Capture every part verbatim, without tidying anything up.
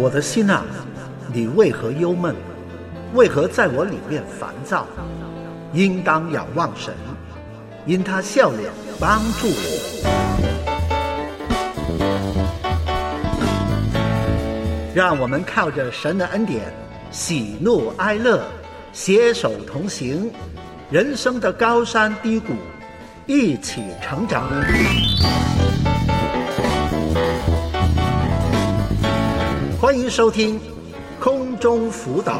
我的心啊，你为何忧闷？为何在我里面烦躁？应当仰望神，因他笑脸帮助我。让我们靠着神的恩典，喜怒哀乐，携手同行，人生的高山低谷，一起成长。欢迎收听空中辅导。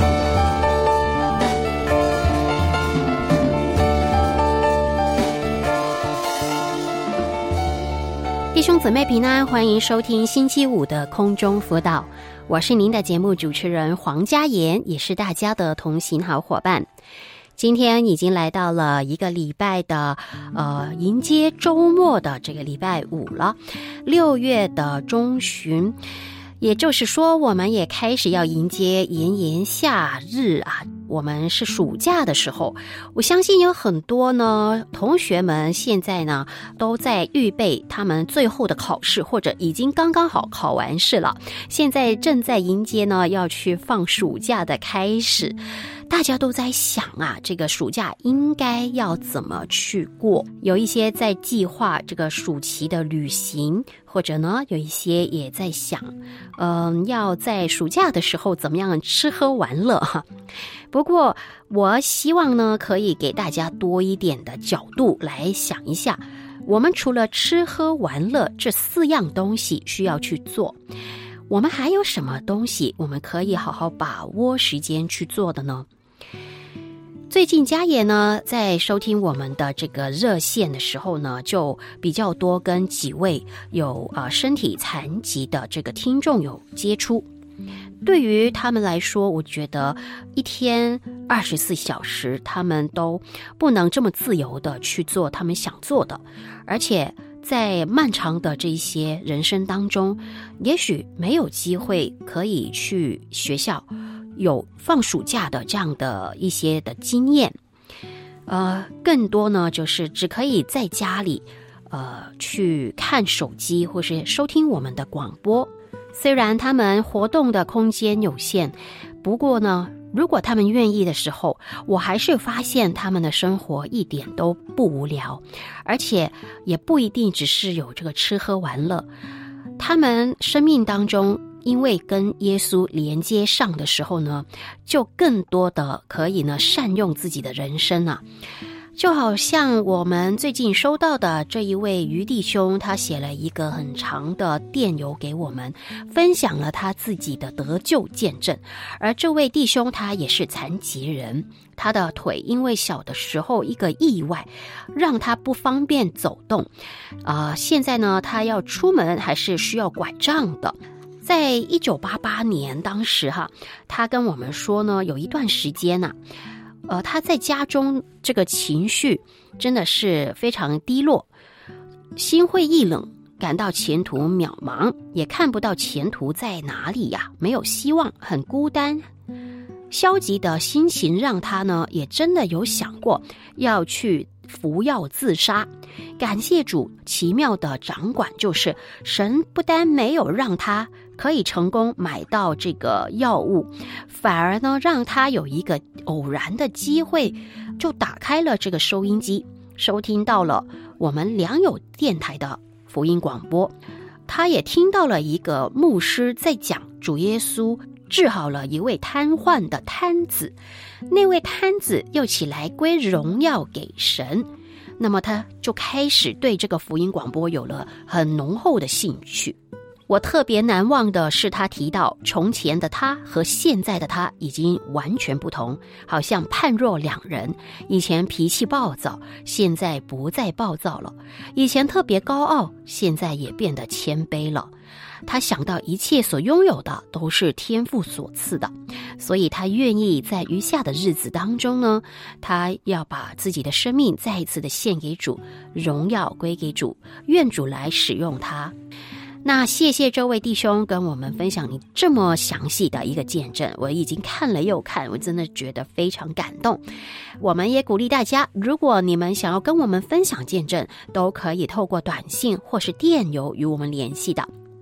弟兄姊妹平安，欢迎收听星期五的空中辅导，我是您的节目主持人黄嘉妍，也是大家的同行好伙伴。今天已经来到了一个礼拜的呃迎接周末的这个礼拜五了，六月的中旬，也就是说我们也开始要迎接炎炎夏日啊，我们是暑假的时候。我相信有很多呢同学们现在呢都在预备他们最后的考试，或者已经刚刚好考完试了，现在正在迎接呢要去放暑假的开始。大家都在想啊，这个暑假应该要怎么去过？有一些在计划这个暑期的旅行，或者呢，有一些也在想，嗯、呃，要在暑假的时候怎么样吃喝玩乐哈。不过，我希望呢，可以给大家多一点的角度来想一下，我们除了吃喝玩乐这四样东西需要去做，我们还有什么东西我们可以好好把握时间去做的呢？最近嘉妍呢在收听我们的这个热线的时候呢，就比较多跟几位有呃身体残疾的这个听众有接触。对于他们来说，我觉得一天二十四小时他们都不能这么自由的去做他们想做的，而且在漫长的这些人生当中，也许没有机会可以去学校有放暑假的这样的一些的经验，呃，更多呢就是只可以在家里呃去看手机或是收听我们的广播。虽然他们活动的空间有限，不过呢如果他们愿意的时候，我还是发现他们的生活一点都不无聊，而且也不一定只是有这个吃喝玩乐。他们生命当中因为跟耶稣连接上的时候呢，就更多的可以呢善用自己的人生啊。就好像我们最近收到的这一位于弟兄，他写了一个很长的电邮给我们，分享了他自己的得救见证。而这位弟兄他也是残疾人，他的腿因为小的时候一个意外让他不方便走动，呃，现在呢他要出门还是需要拐杖的。在一九八八年当时哈，他跟我们说呢，有一段时间啊，呃，他在家中这个情绪真的是非常低落，心灰意冷，感到前途渺茫，也看不到前途在哪里呀，没有希望，很孤单。消极的心情让他呢，也真的有想过要去服药自杀。感谢主奇妙的掌管，就是神不单没有让他可以成功买到这个药物，反而呢让他有一个偶然的机会，就打开了这个收音机，收听到了我们良友电台的福音广播。他也听到了一个牧师在讲主耶稣治好了一位瘫痪的瘫子，那位瘫子又起来归荣耀给神。那么他就开始对这个福音广播有了很浓厚的兴趣。我特别难忘的是他提到从前的他和现在的他已经完全不同，好像判若两人。以前脾气暴躁，现在不再暴躁了；以前特别高傲，现在也变得谦卑了。他想到一切所拥有的都是天父所赐的，所以他愿意在余下的日子当中呢，他要把自己的生命再一次的献给主，荣耀归给主，愿主来使用他。那谢谢这位弟兄跟我们分享你这么详细的一个见证，我已经看了又看，我真的觉得非常感动。我们也鼓励大家，如果你们想要跟我们分享见证，都可以透过短信或是电邮与我们联系的。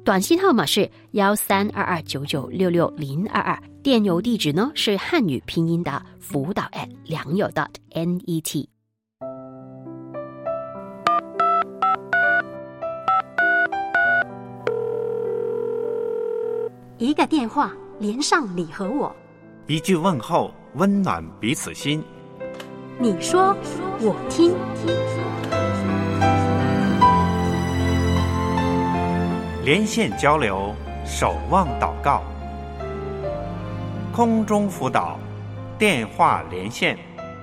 短信号码是幺三二二九九六六零二二，电邮地址呢是汉语拼音的辅导 at 良友 .net。 一个电话连上你和我， 一句问候温暖彼此心。 你说我听。 连线交流，守望祷告，空中辅导，电话连线。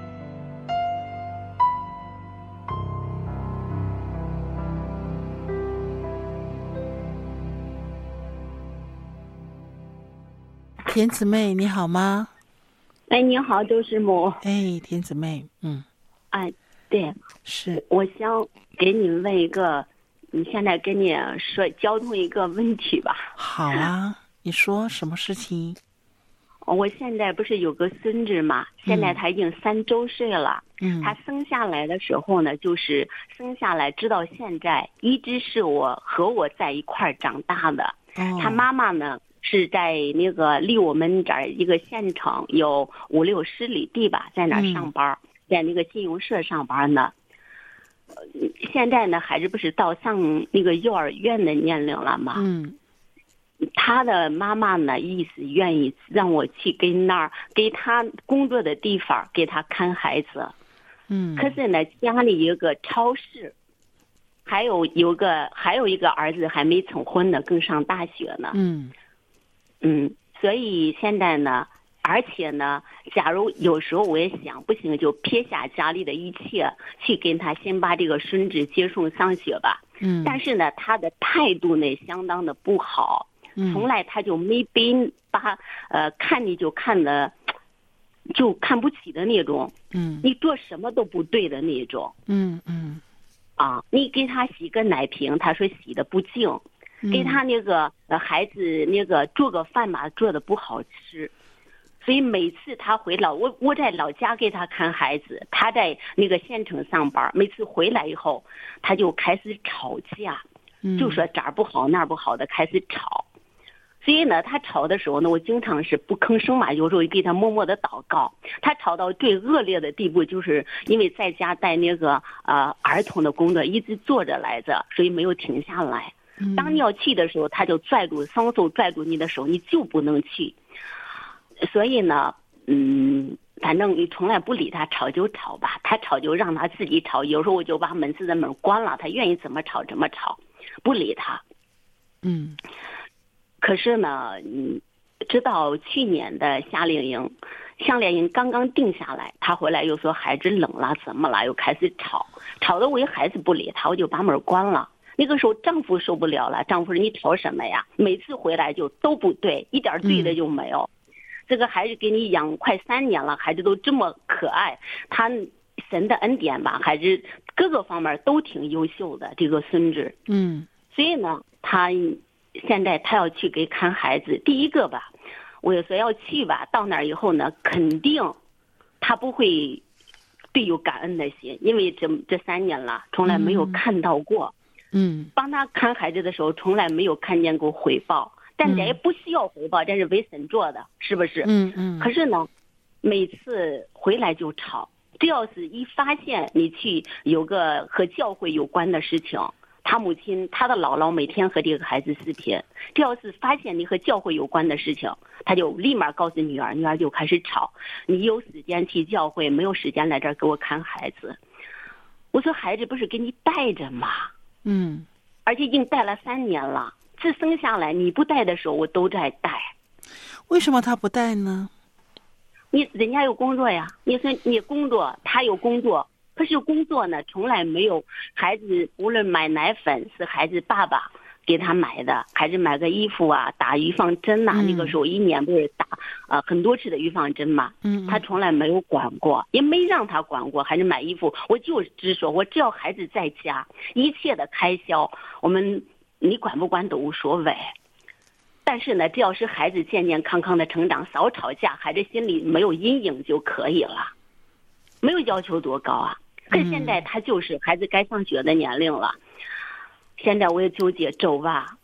田姊妹你好吗？ 哎，你好，周师母。 哎，田姊妹，嗯， 哎，对， 是， 我想给你问一个，你现在跟你说交通一个问题吧。 好啊，你说什么事情？ 我现在不是有个孙子嘛，现在他已经三周岁了。 嗯， 他生下来的时候呢，就是生下来直到现在，一直是我和我在一块儿长大的。 哦， 他妈妈呢是在那个离我们这儿一个县城有五六十里地吧，在那儿上班，嗯、在那个信用社上班呢。现在呢，孩子不是到上那个幼儿园的年龄了吗？ 嗯， 他的妈妈呢，意思愿意让我去跟那儿，给他工作的地方给他看孩子。 嗯， 可是呢，家里有个超市，还有有个还有一个儿子还没成婚呢，更上大学呢。 嗯嗯，所以现在呢，而且呢，假如有时候我也想，不行就撇下家里的一切，去跟他先把这个孙子接送上学吧。 嗯， 但是呢，他的态度呢相当的不好， 嗯， 从来他就没被把呃看你就看的就看不起的那种。 嗯， 你做什么都不对的那种。 嗯嗯， 啊，你给他洗个奶瓶，他说洗的不净。给他那个呃孩子那个做个饭嘛，做的不好吃，所以每次他回老我我在老家给他看孩子，他在那个县城上班，每次回来以后他就开始吵架，就说这儿不好那儿不好的开始吵。所以呢，他吵的时候呢，我经常是不吭声嘛，有时候给他默默的祷告。他吵到最恶劣的地步，就是因为在家带那个呃儿童的工作一直做着来着，所以没有停下来。当你要去的时候，他就拽住双手拽住你的手，你就不能去。所以呢，嗯，反正你从来不理他，吵就吵吧，他吵就让他自己吵。有时候我就把门市的门关了，他愿意怎么吵怎么吵，不理他。 嗯。 可是呢，嗯，直到去年的夏令营，夏令营刚刚定下来，他回来又说孩子冷了，怎么了，又开始吵，吵得我孩子不理他，我就把门关了。那个时候丈夫受不了了，丈夫说你吵什么呀？每次回来就都不对，一点对的就没有。嗯、这个孩子给你养快三年了，孩子都这么可爱，他神的恩典吧，孩子各个方面都挺优秀的，这个孙子。 嗯， 所以呢，他现在他要去给看孩子，第一个吧，我也说要去吧，到那儿以后呢，肯定他不会对有感恩的心，因为这这三年了，从来没有看到过。 嗯， 帮他看孩子的时候，从来没有看见过回报，但这也不需要回报，这是为神做的，是不是？ 嗯嗯。 可是呢，每次回来就吵，只要是一发现你去有个和教会有关的事情，他母亲他的姥姥每天和这个孩子视频，只要是发现你和教会有关的事情，他就立马告诉女儿，女儿就开始吵，你有时间去教会，没有时间来这儿给我看孩子。我说孩子不是给你带着吗？ 嗯， 而且已经带了三年了，这生下来你不带的时候我都在带。 为什么他不带呢？ 你人家有工作呀，你说你工作，他有工作，可是工作呢从来没有孩子，无论买奶粉是孩子爸爸给他买的，孩子买个衣服啊，打预防针呐、啊嗯，那个时候一年不是打呃很多次的预防针嘛， 嗯， 他从来没有管过，也没让他管过，孩子买衣服，我就只说我只要孩子在家，一切的开销我们你管不管都无所谓。但是呢，只要是孩子健健康康的成长，少吵架，孩子心里没有阴影就可以了，没有要求多高啊。可是现在他就是孩子该上学的年龄了。现在我也纠结走吧，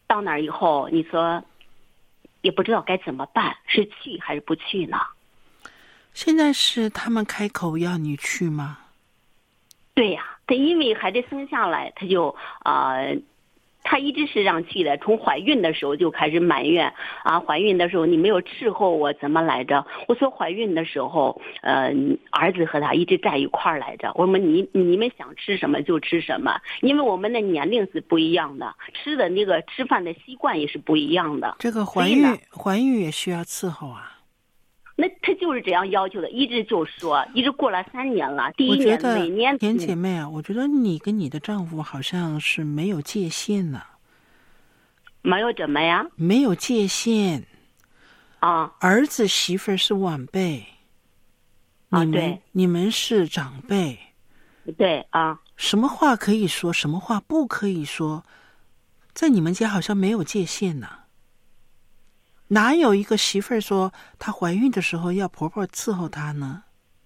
到那儿以后，你说也不知道该怎么办，是去还是不去呢？ 现在是他们开口要你去吗？ 对呀、啊，他因为孩子生下来，他就啊。呃她一直是让去的，从怀孕的时候就开始埋怨啊，怀孕的时候你没有伺候我，怎么来着？我说怀孕的时候，呃，儿子和他一直在一块儿来着。我们你你们想吃什么就吃什么，因为我们的年龄是不一样的，吃的那个吃饭的习惯也是不一样的。 这个怀孕怀孕也需要伺候啊。 那他就是这样要求的，一直就说，一直过了三年了。第一年每年， 田姐妹啊，我觉得你跟你的丈夫好像是没有界限呢。 没有怎么呀？ 没有界限啊！ 儿子媳妇儿是晚辈， 啊， 你们对， 你们是长辈， 对啊。 什么话可以说，什么话不可以说，在你们家好像没有界限呢。哪有一个媳妇儿说她怀孕的时候要婆婆伺候她呢？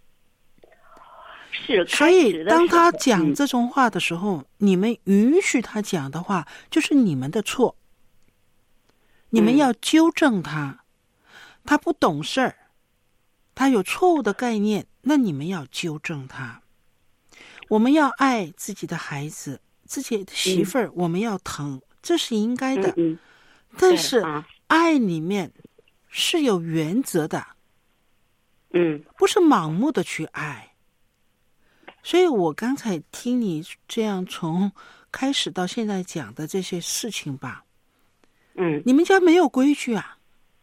是， 所以当她讲这种话的时候、嗯、你们允许她讲的话，就是你们的错。你们要纠正她，她不懂事儿，她有错误的概念，那你们要纠正她。我们要爱自己的孩子，自己的媳妇儿、嗯、我们要疼，这是应该的。 嗯嗯、 但是、啊爱里面是有原则的， 嗯， 不是盲目的去爱。所以我刚才听你这样从开始到现在讲的这些事情吧， 嗯， 你们家没有规矩啊？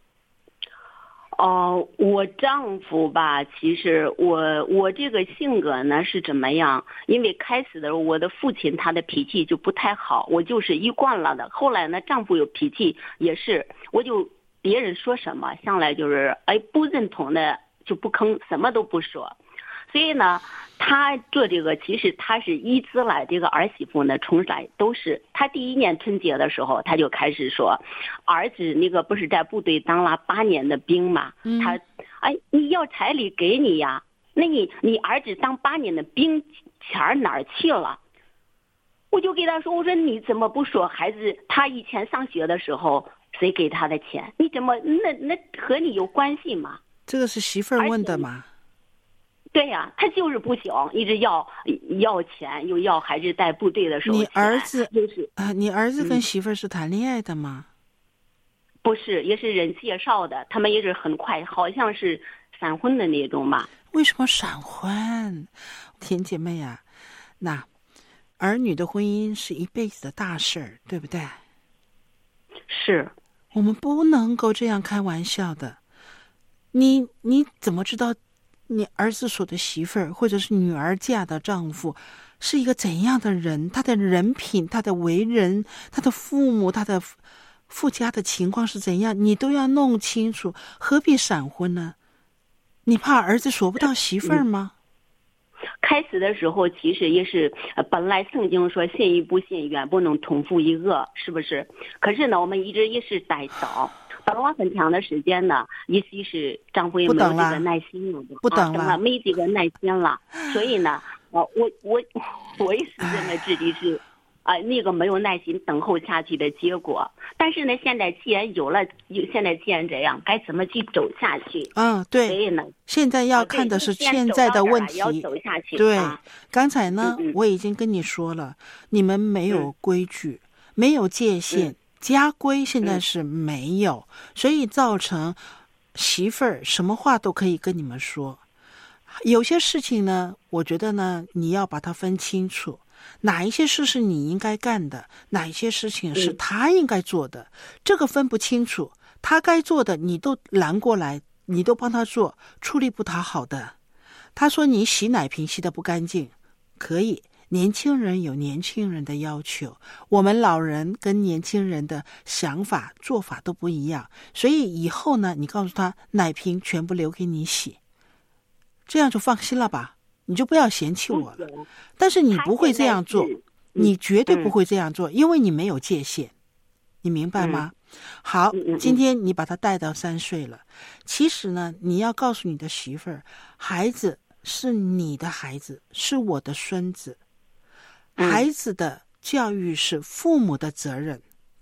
哦、呃，我丈夫吧，其实我我这个性格呢是怎么样？因为开始的时候我的父亲他的脾气就不太好，我就是一惯了的。后来呢，丈夫有脾气也是，我就别人说什么，向来就是哎不认同的就不吭，什么都不说。所以呢，他做这个其实他是一直来这个儿媳妇呢，从来都是他第一年春节的时候，他就开始说，儿子那个不是在部队当了八年的兵嘛， 嗯、 他哎你要彩礼给你呀，那你你儿子当八年的兵钱哪儿去了？我就给他说，我说你怎么不说孩子他以前上学的时候谁给他的钱？你怎么那那和你有关系吗？ 这个是媳妇儿问的吗？ 对呀、啊，他就是不行，一直要要钱，又要孩子带部队的时候。 你儿子就是啊，你儿子跟媳妇儿是谈恋爱的吗？ 嗯、不是，也是人介绍的，他们也是很快，好像是闪婚的那种嘛。 为什么闪婚？田姐妹啊，那儿女的婚姻是一辈子的大事儿，对不对？ 是， 我们不能够这样开玩笑的。你你怎么知道你儿子所的媳妇儿或者是女儿嫁的丈夫是一个怎样的人？他的人品，他的为人，他的父母，他的附加的情况是怎样，你都要弄清楚，何必闪婚呢？你怕儿子索不到媳妇儿吗？ 开始的时候其实也是，本来圣经说信与不信远不能同负一恶，是不是？可是呢，我们一直也是带早。等了很长的时间呢，也许是丈夫也没有这个耐心了， 不等了， 等了没这个耐心了，所以呢，呃，我我我也是认为自己是啊、呃、那个没有耐心等候下去的结果。但是呢，现在既然有了，有现在既然这样，该怎么去走下去？ 嗯，对。 所以呢， 现在要看的是现在的问题。 要走下去。 对， 啊、 刚才呢、 嗯嗯， 我已经跟你说了，你们没有规矩，嗯、没有界限。嗯，家规现在是没有、嗯、所以造成媳妇儿什么话都可以跟你们说。有些事情呢，我觉得呢，你要把它分清楚，哪一些事是你应该干的，哪一些事情是他应该做的、嗯、这个分不清楚，他该做的你都拦过来，你都帮他做，出力不讨好的。他说你洗奶瓶洗得不干净，可以，年轻人有年轻人的要求，我们老人跟年轻人的想法做法都不一样，所以以后呢，你告诉他奶瓶全部留给你洗，这样就放心了吧，你就不要嫌弃我了。但是你不会这样做，你绝对不会这样做，因为你没有界限，你明白吗？好，今天你把他带到三岁了，其实呢，你要告诉你的媳妇儿，孩子是你的孩子，是我的孙子，孩子的教育是父母的责任，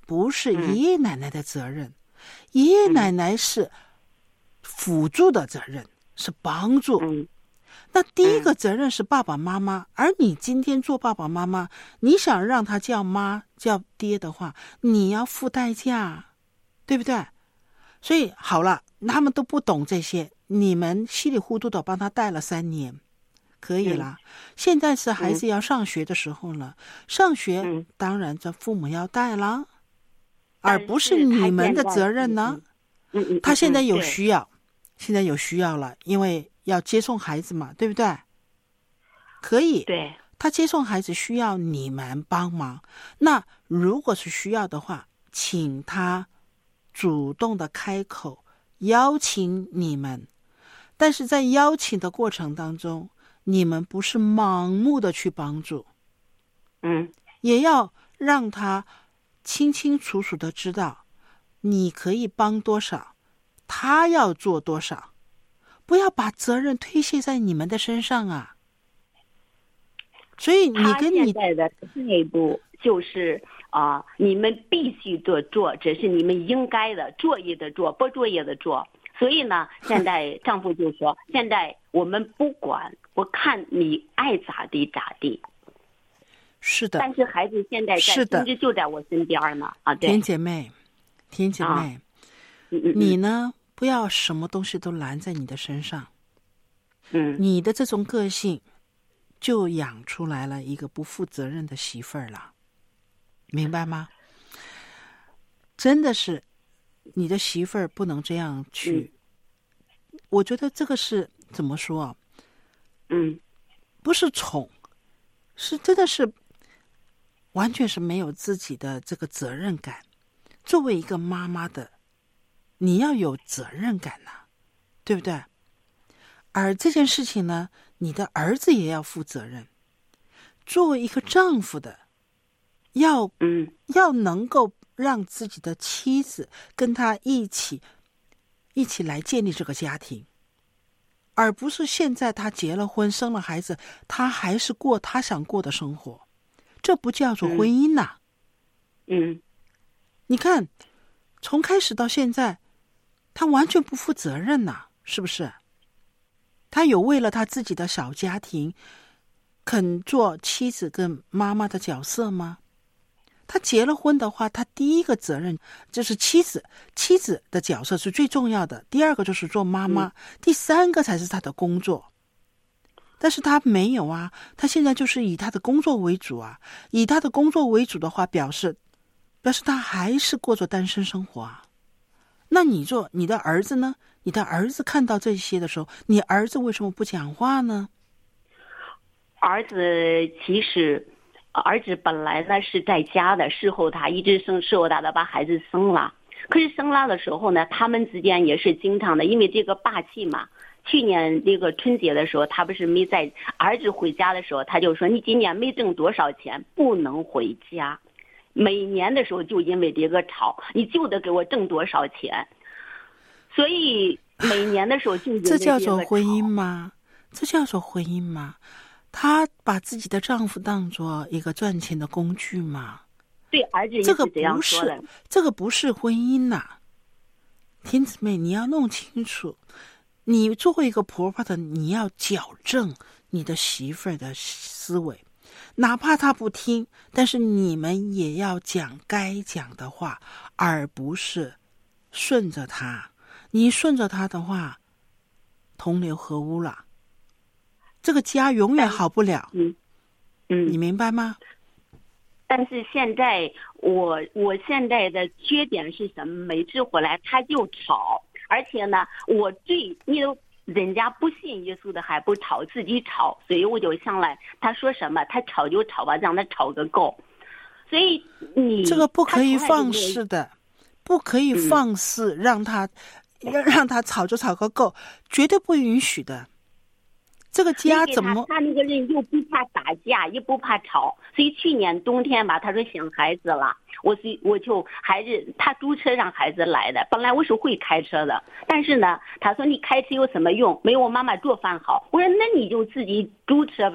不是爷爷奶奶的责任，爷爷奶奶是辅助的责任，是帮助。那第一个责任是爸爸妈妈，而你今天做爸爸妈妈，你想让他叫妈叫爹的话，你要付代价，对不对？所以好了，他们都不懂这些，你们稀里糊涂的帮他带了三年，可以了。现在是孩子要上学的时候了，上学当然这父母要带了，而不是你们的责任呢。他现在有需要，现在有需要了，因为要接送孩子嘛，对不对？可以， 对， 他接送孩子需要你们帮忙。那如果是需要的话，请他主动的开口邀请你们，但是在邀请的过程当中，你们不是盲目的去帮助， 嗯， 也要让他清清楚楚的知道你可以帮多少，他要做多少，不要把责任推卸在你们的身上啊。所以你跟你他现在的态度就是啊、呃，你们必须得做，这是你们应该的，做也得做，不做也得做。所以呢，现在丈夫就说，现在我们不管，我看你爱咋地咋地。 是的， 但是孩子现在在， 是的， 甚至就在我身边呢。啊，对， 田姐妹，田姐妹， 啊嗯嗯、 你呢，不要什么东西都揽在你的身上。 嗯， 你的这种个性，就养出来了一个不负责任的媳妇儿了，明白吗？真的是，你的媳妇儿不能这样去。嗯、我觉得这个是怎么说啊？ 嗯， 不是宠，是真的是完全是没有自己的这个责任感。作为一个妈妈的，你要有责任感呐、啊，对不对？而这件事情呢，你的儿子也要负责任。作为一个丈夫的，要嗯要能够让自己的妻子跟他一起一起来建立这个家庭，而不是现在他结了婚生了孩子，他还是过他想过的生活，这不叫做婚姻呐、啊。 嗯， 你看，从开始到现在，他完全不负责任呐、啊，是不是？他有为了他自己的小家庭肯做妻子跟妈妈的角色吗？他结了婚的话，他第一个责任就是妻子，妻子的角色是最重要的，第二个就是做妈妈、嗯、第三个才是他的工作。但是他没有啊，他现在就是以他的工作为主啊，以他的工作为主的话，表示表示他还是过着单身生活啊。那你做你的儿子呢？你的儿子看到这些的时候，你儿子为什么不讲话呢？ 儿子其实，儿子本来呢是在家的，事后他一直生事后他的把孩子生了，可是生了的时候呢，他们之间也是经常的，因为这个霸气嘛。去年那个春节的时候，他不是没在儿子回家的时候，他就说你今年没挣多少钱，不能回家。每年的时候就因为这个吵，你就得给我挣多少钱。所以每年的时候就因为这叫做婚姻吗？这叫做婚姻吗？她把自己的丈夫当作一个赚钱的工具吗？ 对，儿子也是这样说的。 这个不是，这个不是婚姻呐、啊！天姊妹，你要弄清楚，你作为一个婆婆的，你要矫正你的媳妇儿的思维，哪怕她不听，但是你们也要讲该讲的话，而不是顺着她。你顺着她的话，同流合污了。这个家永远好不了， 嗯嗯， 你明白吗？ 但是现在我我现在的缺点是什么？每次回来他就吵，而且呢，我最你都人家不信耶稣的还不吵，自己吵，所以我就想来，他说什么，他吵就吵吧，让他吵个够。所以你这个不可以放肆的，不可以放肆，嗯、让他让让他吵就吵个够，绝对不允许的。这个家怎么？ 他那个人又不怕打架，也不怕吵，所以去年冬天吧，他说想孩子了，我是我就孩子他租车让孩子来的。本来我是会开车的，但是呢，他说你开车有什么用？没有我妈妈做饭好。我说那你就自己租车呗。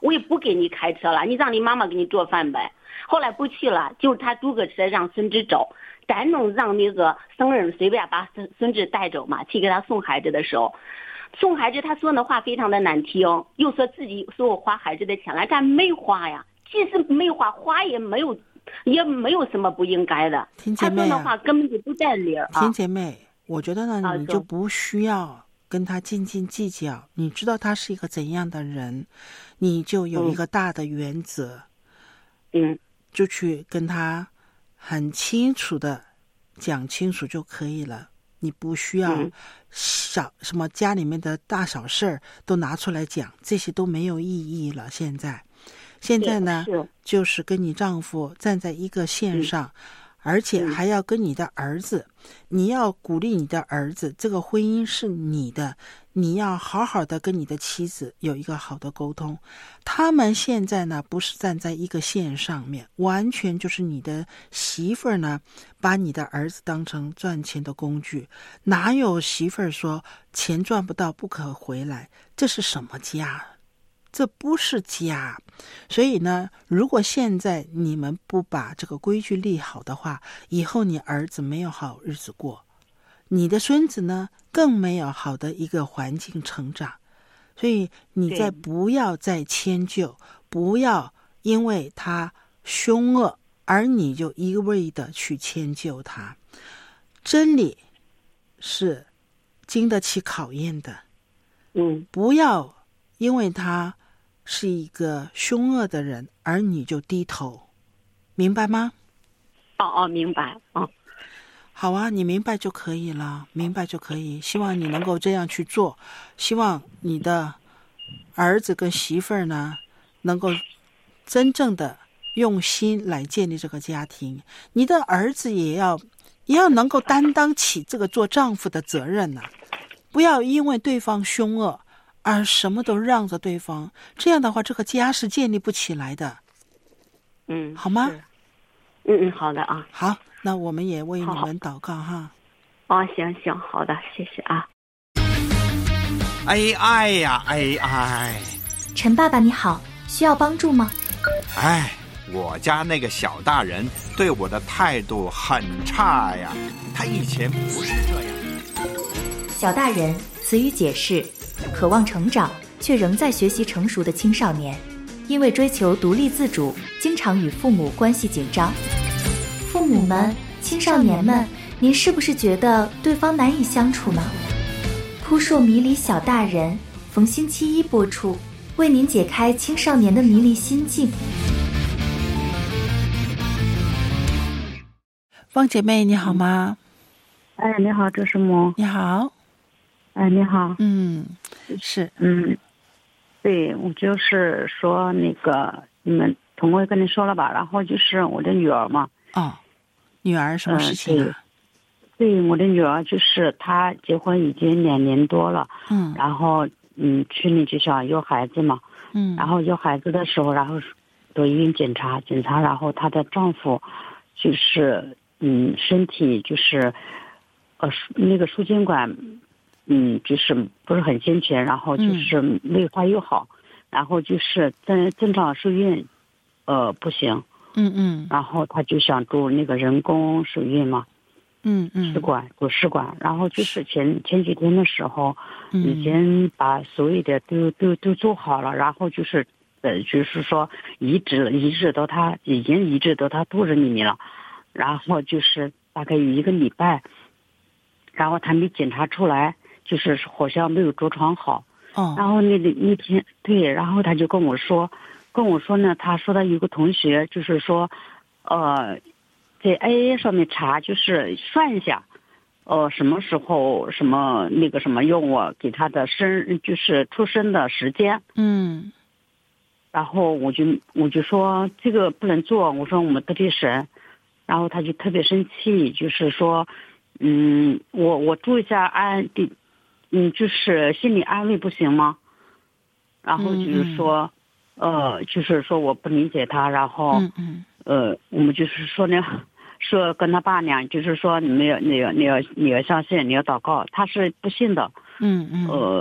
我也不给你开车了，你让你妈妈给你做饭呗。后来不去了，就是他租个车让孙子走，咱能让那个生人随便把孙孙子带走嘛？去给他送孩子的时候，送孩子他说的话非常的难听，又说自己说我花孩子的钱了，咱没花呀，即使没花，花也没有，也没有什么不应该的。 听姐妹、啊、 他说的话根本就不带理儿啊。 听姐妹，我觉得呢， 啊、 你就不需要跟他斤斤计较，你知道他是一个怎样的人，你就有一个大的原则， 嗯， 就去跟他很清楚的讲清楚就可以了。你不需要小什么家里面的大小事儿都拿出来讲，这些都没有意义了。现在，现在呢，就是跟你丈夫站在一个线上。嗯，而且还要跟你的儿子，你要鼓励你的儿子，这个婚姻是你的，你要好好的跟你的妻子有一个好的沟通。他们现在呢，不是站在一个线上面，完全就是你的媳妇儿呢，把你的儿子当成赚钱的工具。哪有媳妇儿说钱赚不到不可回来？这是什么家？这不是家。所以呢，如果现在你们不把这个规矩立好的话，以后你儿子没有好日子过，你的孙子呢更没有好的一个环境成长。所以你再不要再迁就，不要因为他凶恶而你就一味的去迁就他。真理是经得起考验的， 嗯， 不要因为他是一个凶恶的人而你就低头，明白吗？ 哦哦，明白。哦， 好啊，你明白就可以了，明白就可以。希望你能够这样去做，希望你的儿子跟媳妇儿呢能够真正的用心来建立这个家庭。你的儿子也要也要能够担当起这个做丈夫的责任呢、啊，不要因为对方凶恶而什么都让着对方，这样的话这个家是建立不起来的。 嗯， 好吗？ 嗯嗯，好的啊。 好，那我们也为你们祷告哈。 哦，行行，好的，谢谢啊。 哎哎呀哎哎， 陈爸爸你好，需要帮助吗？ 哎，我家那个小大人对我的态度很差呀，他以前不是这样。 小大人，词语解释：渴望成长却仍在学习成熟的青少年，因为追求独立自主，经常与父母关系紧张。父母们、青少年们，您是不是觉得对方难以相处呢？扑朔迷离小大人，逢星期一播出，为您解开青少年的迷离心境。 方姐妹你好吗？ 哎，你好，周师母。 你好。 哎，你好。 嗯，是。 嗯，对，我就是说那个你们同工跟你说了吧，然后就是我的女儿嘛。 哦，女儿什么事情啊？ 嗯、对, 对，我的女儿就是她结婚已经两年多了。 嗯。 然后嗯，去年就想有孩子嘛。 嗯。 然后有孩子的时候，然后到医院检查检查，然后她的丈夫就是嗯身体就是呃那个输精管。嗯，就是不是很健全，然后就是内化又好，嗯、然后就是在正常受孕，呃，不行， 嗯嗯， 然后他就想做那个人工受孕嘛， 嗯嗯， 试管做试管，然后就是前前几天的时候， 嗯、 已经把所有的都都都做好了，然后就是呃，就是说移植了，移植到他已经移植到他肚子里面了，然后就是大概有一个礼拜，然后他没检查出来。就是好像没有着床好， 哦， 然后那那天对，然后他就跟我说，跟我说呢，他说他有个同学就是说，呃，在 A A 上面查，就是算一下，呃，什么时候什么那个什么用我给他的生就是出生的时间， 嗯， 然后我就我就说这个不能做，我说我们得罪神，然后他就特别生气，就是说，嗯，我我住一下安地。嗯，就是心理安慰不行吗？然后就是说，嗯、呃，就是说我不理解他，然后， 嗯嗯， 呃，我们就是说呢，说跟他爸娘，就是说你们要你要你要你要相信，你要祷告，他是不信的， 嗯嗯， 呃，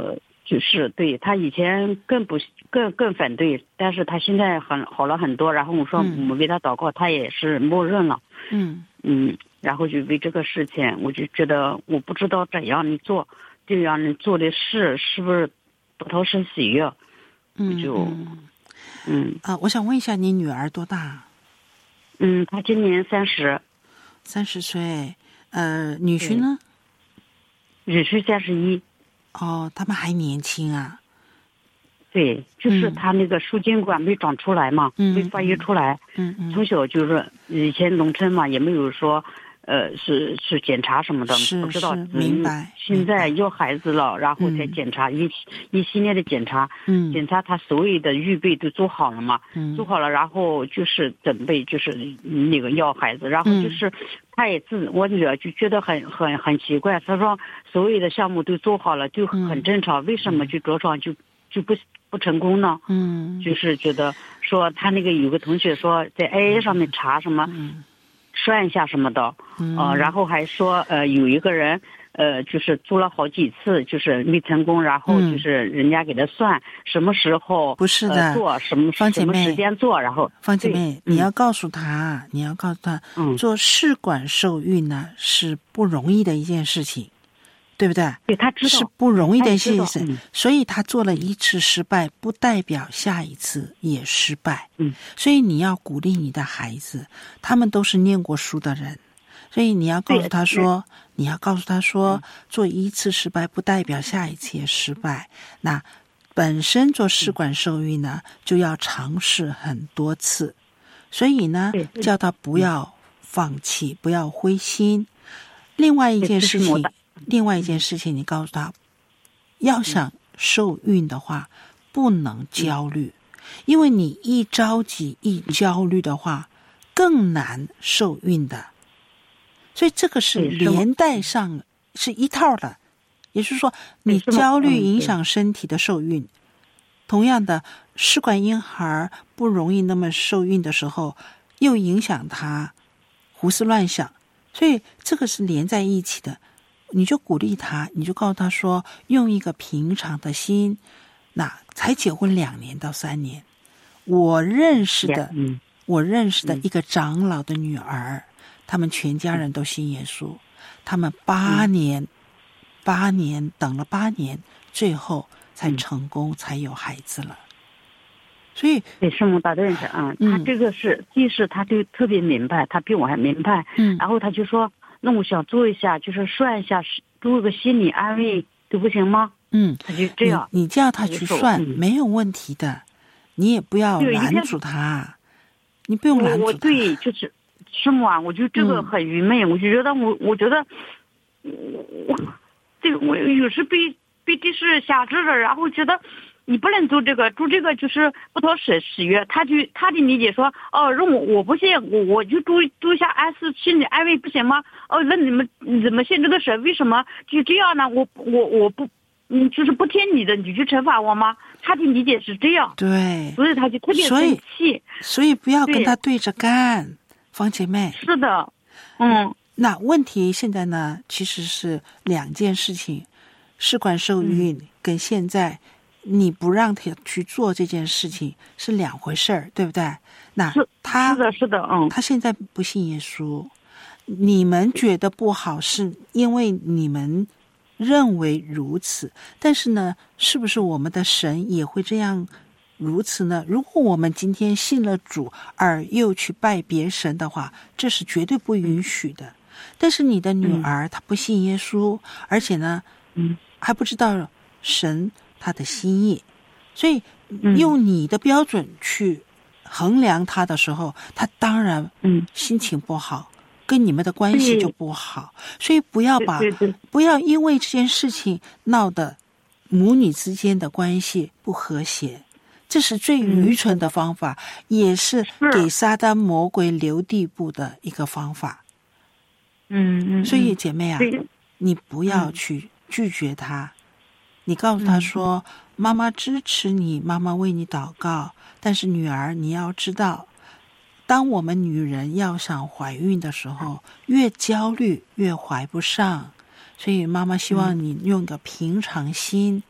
就是对他以前更不更更反对，但是他现在很好了很多。然后我说嗯我为他祷告，他也是默认了。 嗯嗯，然后就为这个事情，我就觉得我不知道怎样你做，这样你做的事是不是不讨神喜悦？ 嗯就嗯嗯啊，我想问一下，你女儿多大？ 嗯，他今年三十， 三十岁。呃，女婿呢？ 女婿三十一。 哦，他们还年轻啊。 对，就是嗯他那个输精管没长出来嘛， 嗯没发育出来。 嗯嗯， 从小就是以前农村嘛，也没有说，呃，是是检查什么的， 是不知道。 是明白现在要孩子了，然后才检查、一一系列的检查， 嗯检查他所有的预备都做好了嘛， 嗯做好了，然后就是准备就是那个要孩子，然后就是。 嗯他也自我女儿就觉得很很很奇怪，他说所有的项目都做好了，就很正常， 嗯、 为什么就着床就就不不成功呢？ 嗯， 就是觉得说他那个有个同学说在 A A 上面查什么， 嗯， 算一下什么的， 嗯、 呃，然后还说呃有一个人。呃，就是做了好几次，就是没成功，然后就是人家给他算、嗯、什么时候不是的、 呃、做什么什么时间做，然后方姐妹，你要告诉他，嗯、你要告诉他，嗯、做试管受孕呢是不容易的一件事情，对不对？ 对，他知道是不容易的一件事， 嗯、 所以他做了一次失败，不代表下一次也失败。 嗯， 所以你要鼓励你的孩子，他们都是念过书的人。所以你要告诉他说，你要告诉他说，做一次失败不代表下一次也失败。那本身做试管受孕呢，就要尝试很多次。所以呢，叫他不要放弃，不要灰心。另外一件事情，另外一件事情，你告诉他，要想受孕的话，不能焦虑，因为你一着急、一焦虑的话，更难受孕的。所以这个是连带上是一套的，也就是说，你焦虑影响身体的受孕。同样的，试管婴孩不容易那么受孕的时候，又影响他胡思乱想，所以这个是连在一起的。你就鼓励他，你就告诉他说，用一个平常的心。那才结婚两年到三年，我认识的，我认识的一个长老的女儿。他们全家人都信耶稣，他们八年，嗯、八年等了八年，最后才成功，嗯、才有孩子了。所以， 对圣母大队长啊， 嗯、 他这个是，即使他就特别明白，他比我还明白。 嗯， 然后他就说，那我想做一下，就是算一下，做个心理安慰，都不行吗？ 嗯， 他就这样， 你, 你叫他去算，嗯、没有问题的，你也不要拦住他，你不用拦住他。 我对，就是。师母啊，我觉得这个很愚昧，嗯、我就觉得我，我觉得，我这个我有时被被这事辖制了，然后觉得你不能做这个，做这个就是不讨喜喜悦。他就他的理解说，哦，让我我不信，我我就做做一下安慰心理安慰不行吗？哦，那你们怎么信这个神？为什么就这样呢？我我我不，嗯，就是不听你的，你去惩罚我吗？他的理解是这样， 对， 所以他就特别生气， 所以不要跟他对着干。方姐妹， 是的，嗯， 那问题现在呢，其实是两件事情，试管受孕跟现在你不让他去做这件事情是两回事儿，对不对？那他是的，是的，嗯， 他现在不信耶稣，你们觉得不好，是因为你们认为如此，但是呢，是不是我们的神也会这样？如此呢，如果我们今天信了主而又去拜别神的话，这是绝对不允许的。但是你的女儿她不信耶稣，嗯、而且呢， 嗯， 还不知道神他的心意，所以用你的标准去衡量她的时候，她当然嗯心情不好，跟你们的关系就不好。所以不要把不要因为这件事情闹得母女之间的关系不和谐。这是最愚蠢的方法，嗯、也是给撒旦魔鬼留地步的一个方法。 嗯嗯。 所以姐妹啊，你不要去拒绝他，嗯、你告诉他说：“嗯、妈妈支持你，妈妈为你祷告。但是女儿，你要知道，当我们女人要想怀孕的时候，越焦虑越怀不上。所以妈妈希望你用个平常心。嗯”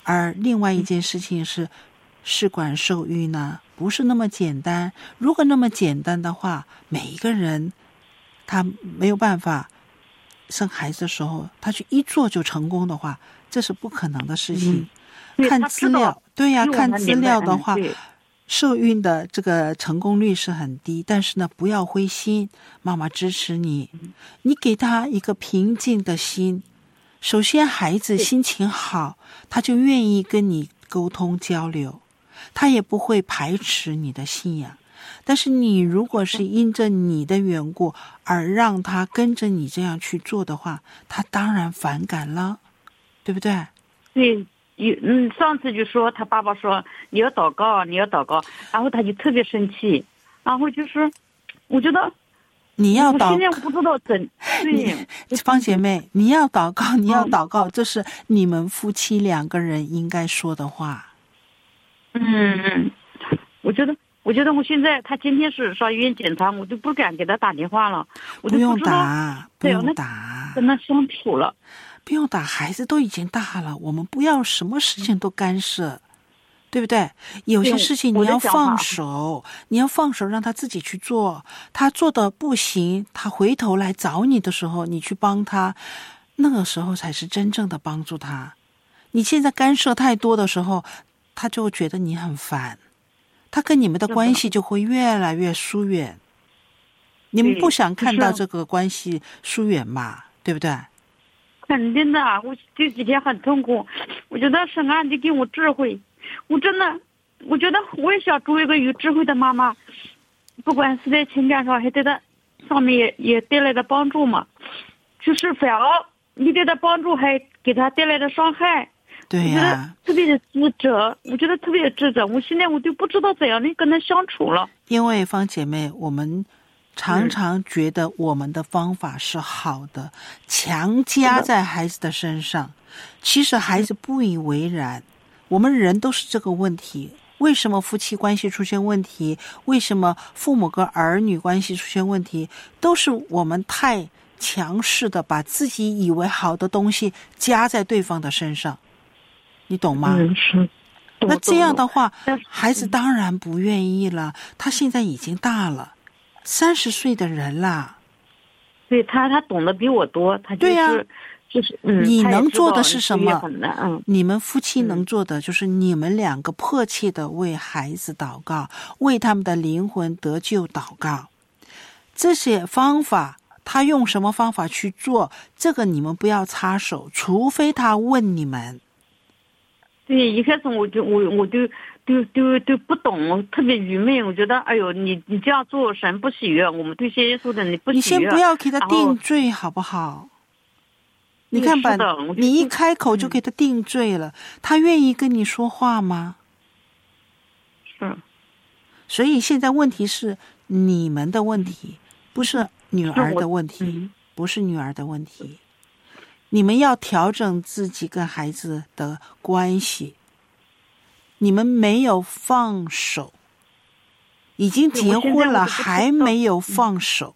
而另外一件事情是，试管受孕呢不是那么简单。如果那么简单的话，每一个人他没有办法生孩子的时候，他去一做就成功的话，这是不可能的事情。 嗯、 看资料，对呀、啊，看资料的话， 嗯、 受孕的这个成功率是很低。但是呢，不要灰心，妈妈支持你，你给他一个平静的心。首先，孩子心情好，他就愿意跟你沟通交流，他也不会排斥你的信仰。但是你如果是因着你的缘故而让他跟着你这样去做的话，他当然反感了，对不对？ 对，嗯，上次就说他爸爸说你要祷告，你要祷告，然后他就特别生气，然后就是我觉得你要祷告， 我现在不知道怎对方姐妹，你要祷告，你要祷告，这是你们夫妻两个人应该说的话。 嗯嗯，我觉得。我觉得我现在他今天是上医院检查，我就不敢给他打电话了。我就不用打，不用打， 跟他相处了。 不用打，孩子都已经大了，我们不要什么事情都干涉，对不对？有些事情你要放手，你要放手让他自己去做。他做的不行，他回头来找你的时候，你去帮他，那个时候才是真正的帮助他。你现在干涉太多的时候，他就觉得你很烦。他跟你们的关系就会越来越疏远，你们不想看到这个关系疏远嘛？对不对？ 肯定的，我这几天很痛苦，我觉得神啊，你给我智慧，我真的，我觉得我也想做一个有智慧的妈妈，不管是在情感上还在他上面也也带来的帮助嘛，就是反而你对他帮助还给他带来的伤害。 对呀、啊， 特别的自责，我觉得特别的自责。我现在我就不知道怎样的跟他相处了。 因为方姐妹，我们常常觉得我们的方法是好的，嗯、强加在孩子的身上，其实孩子不以为然。我们人都是这个问题。为什么夫妻关系出现问题？为什么父母跟儿女关系出现问题？都是我们太强势的把自己以为好的东西加在对方的身上。你懂吗？ 嗯，是。 那这样的话，孩子当然不愿意了。他现在已经大了，三十岁的人啦。 对他，他懂得比我多。他就是，对呀、啊，就是，嗯。 你能做的是什么？ 嗯， 你们夫妻能做的就是你们两个迫切的为孩子祷告，为他们的灵魂得救祷告。这些方法，他用什么方法去做？这个你们不要插手，除非他问你们。 对，一开始我就我我就都都都不懂，特别愚昧。我觉得，哎呦，你你这样做神不喜悦，我们对耶稣的你不喜悦。 你先不要给他定罪，好不好？你看吧，你一开口就给他定罪了，嗯、他愿意跟你说话吗？ 是。 所以现在问题是你们的问题，不是女儿的问题，嗯、不是女儿的问题。你们要调整自己跟孩子的关系，你们没有放手，已经结婚了还没有放手。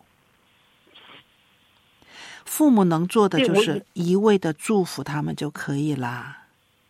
父母能做的就是一味的祝福他们就可以啦。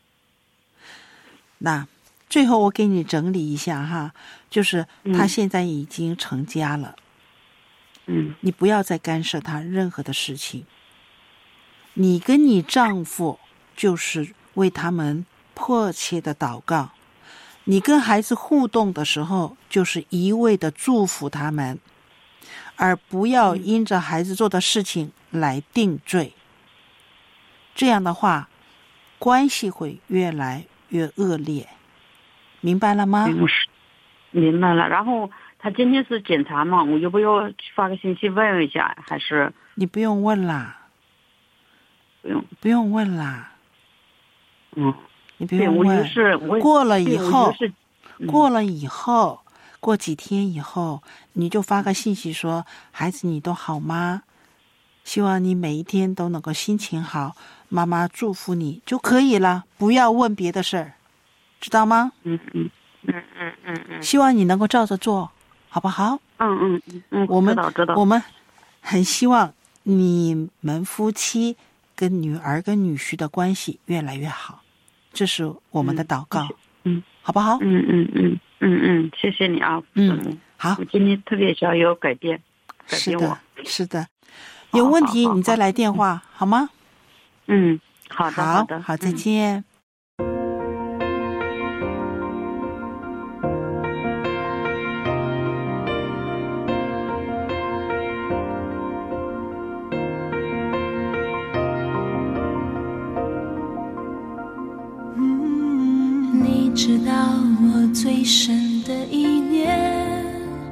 那最后我给你整理一下哈，就是他现在已经成家了， 嗯， 你不要再干涉他任何的事情。你跟你丈夫就是为他们迫切的祷告，你跟孩子互动的时候就是一味的祝福他们，而不要因着孩子做的事情来定罪。这样的话，关系会越来越恶劣，明白了吗？ 明白了。然后他今天是检查嘛，我要不要发个信息问一下？还是你不用问啦。 不用不用问啦， 嗯， 你不用问。 是过了以后， 嗯、 过了以后，过几天以后，你就发个信息说：“孩子，你都好吗？希望你每一天都能够心情好，妈妈祝福你就可以了，不要问别的事儿，知道吗？” 嗯嗯嗯嗯嗯嗯。 希望你能够照着做，好不好？ 嗯嗯嗯嗯。 我们知道知道。 我们很希望你们夫妻跟女儿跟女婿的关系越来越好， 这是我们的祷告， 嗯， 好不好？ 嗯嗯嗯嗯嗯，谢谢你啊， 嗯，好， 我今天特别想有改变，改是变我， 的，是的，有问题好好好你再来电话好吗？ 嗯，好的， 好的， 好，再见。 你知道我最深的意念，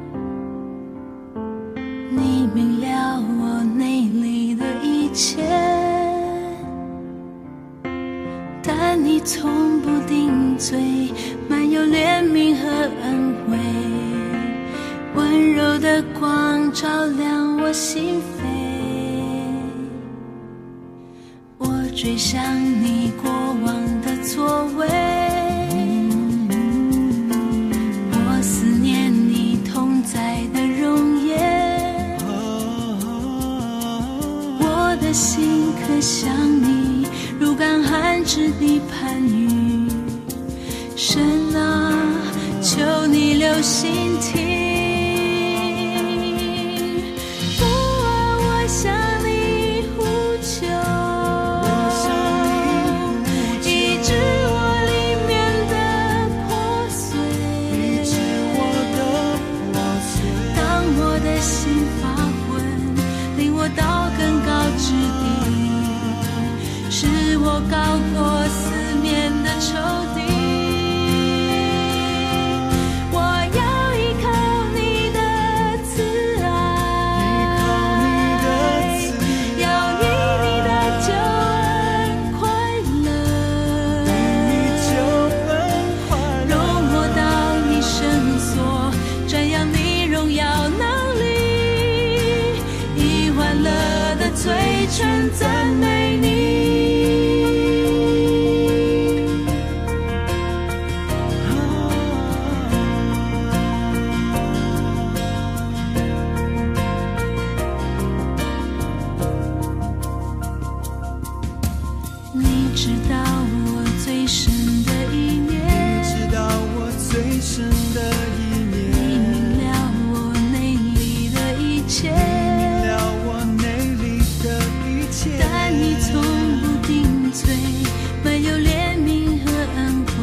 你明了我内里的一切，但你从不顶嘴，满有怜悯和恩惠，温柔的光照亮我心扉。我追想你过往的作为，我思念你同在的容颜，我的心可想你如干旱之地盼雨。神啊，求你留心听，父啊，我向你呼求，医治我里面的破碎，当我的心发昏，领我到更高之地，使我高过四面的仇敌。全赞美你，你知道我最深的意念，你知道我最深的意念，你明了我内里的一切，但你从不顶嘴，满有怜悯和恩惠，